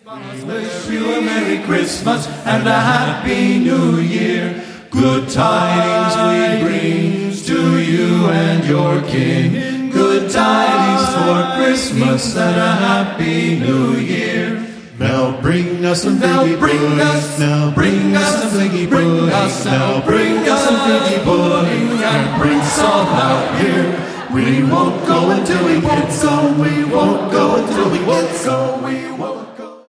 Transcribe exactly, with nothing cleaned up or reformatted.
Wish you a Merry Christmas and a Happy New Year. Good tidings we bring to you and your king. Good tidings for Christmas and a Happy New Year. Now bring us some Now figgy bring pudding. us, Now bring us some figgy pudding. Now bring us some figgy pudding and bring some out here. We won't go until we get some. We won't go until we get some. We won't.